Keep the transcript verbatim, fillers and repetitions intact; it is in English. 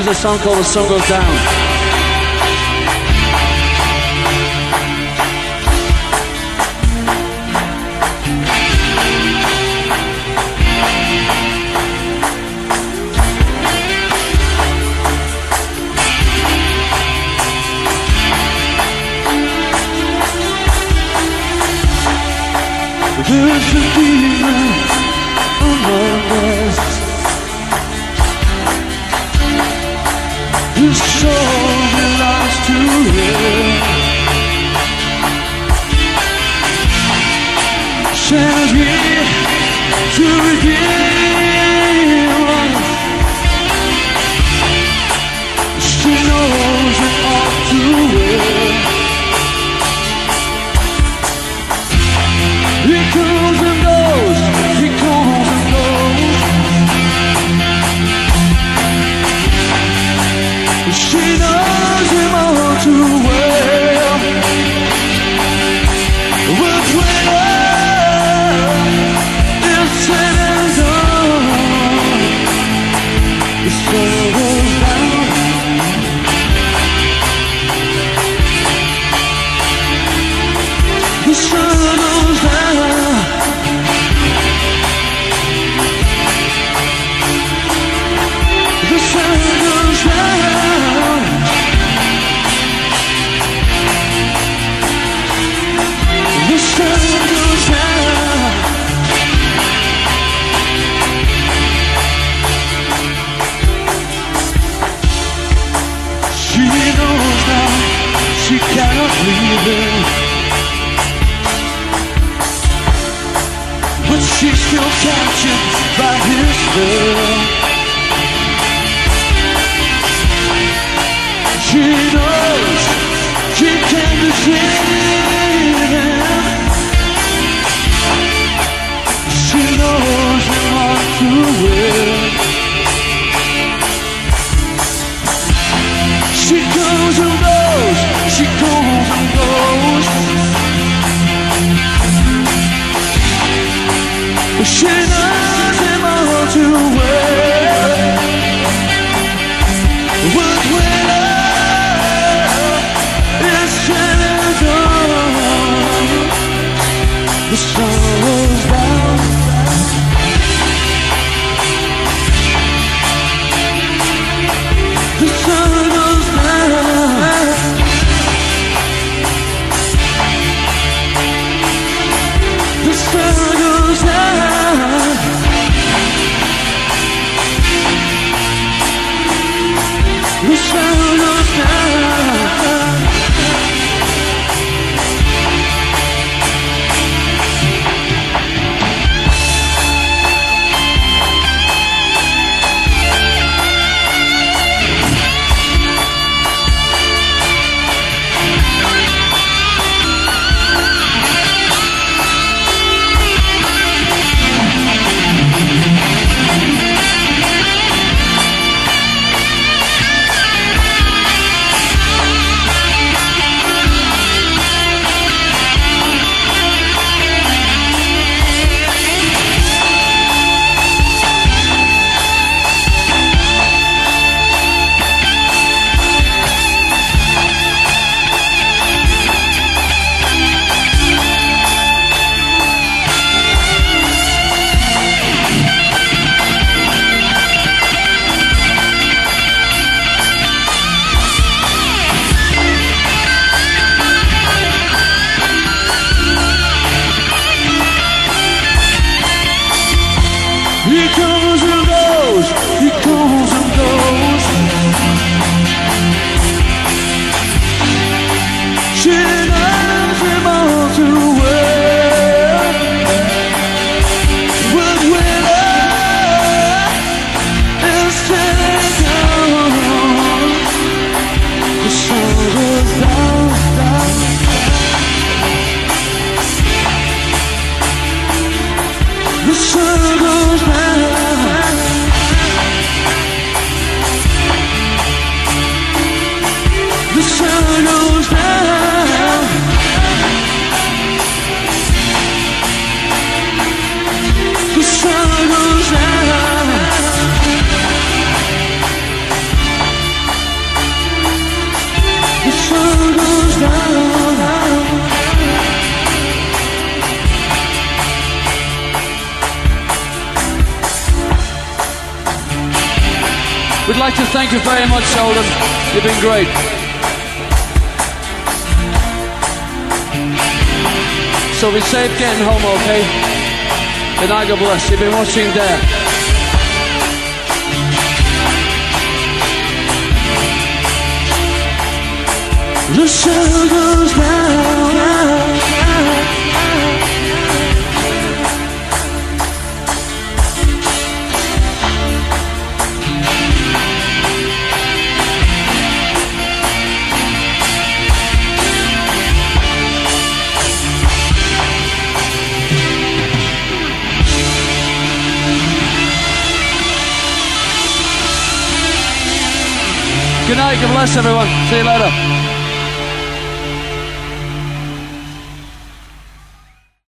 a song called The Sun Goes Down. There's a demon among us. His soul belongs to him. Sends me to redeem us. She knows it all too well. He comes and goes, he comes and goes. She knows him all too well. But when it's said and done, the sun goes down. The sun goes down. The sun goes down. The sun goes down. She knows now she cannot leave him, but she's still captured by his spell. She knows she can't defeat him. She knows him all too well. She goes and goes, she goes and goes. She knows him all too well. But when love is said and done, like to thank you very much, Sheldon. You've been great. So be safe getting home, okay? Good night, God bless. You've been watching there. The sun goes down, down, down. Good night, God bless everyone. See you later.